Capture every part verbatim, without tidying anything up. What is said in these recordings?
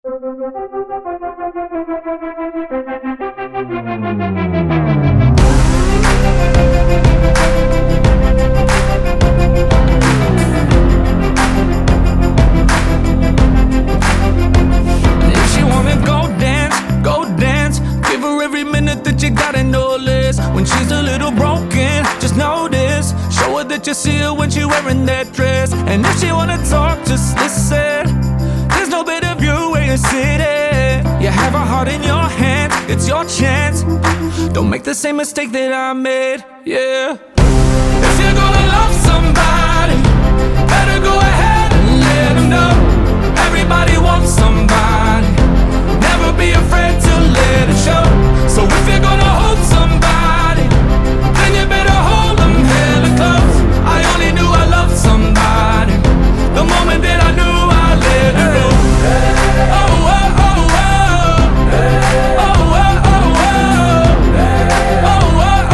If she wanna go dance, go dance. Give her every minute that you got and no less. When she's a little broken, just know this. Show her that you see her when she wearing that dress. And if she wanna talk, just listen. There's no better view where you're sitting. You have a heart in your hand, it's your chance. Don't make the same mistake that I made, yeah. If you're gonna love somebody, better go ahead and let them know. Everybody wants somebody. Never be afraid to let it show. So if you're gonna hold somebody, then you better hold them hella close. I only knew I loved somebody the moment that I knew I let her go. Oh, oh, oh, oh. Oh, oh, oh, oh. Oh, oh,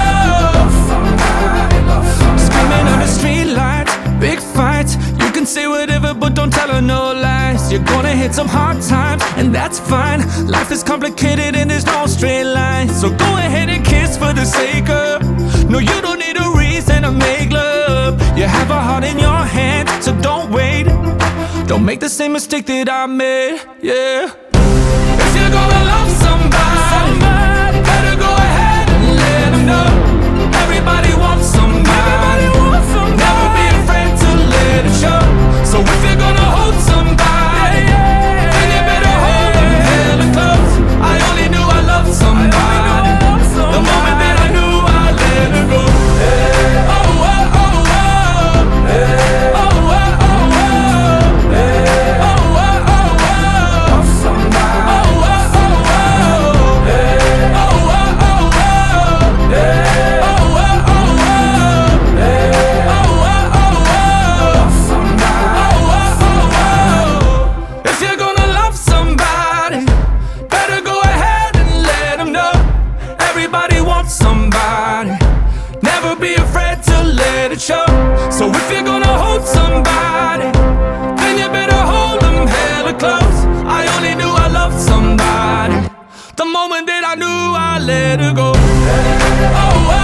oh, oh. Screaming on the street lights, big fights. You can say whatever, but don't tell her no lies. You're gonna hit some hard times, and that's fine. Life is complicated and there's no straight line. So go ahead and kiss for the sake of. No, you don't need a reason to make love. You have a heart in your hand, so don't wait. Don't make the same mistake that I made, yeah. If you're gonna love somebody, better go ahead and let them know. Everybody wants somebody. Never be afraid to let it show. So if you're gonna hold somebody, then you better hold them hella close. I only knew I loved somebody the moment that I knew I let her go. Oh, oh, oh, oh. Oh, oh, oh, oh. Oh, oh, oh, oh. Somebody. Oh, oh, oh, oh. Oh, oh, oh, oh. Oh, oh, oh, oh. Oh, oh, oh, oh. Somebody. Oh, oh, oh. If you're gonna love somebody, better go ahead and let them know. Everybody wants somebody. Never be afraid to let it show. So if you're gonna hold somebody, then you better hold them hella close. I only knew I loved somebody the moment that I knew I let her go. Oh, oh.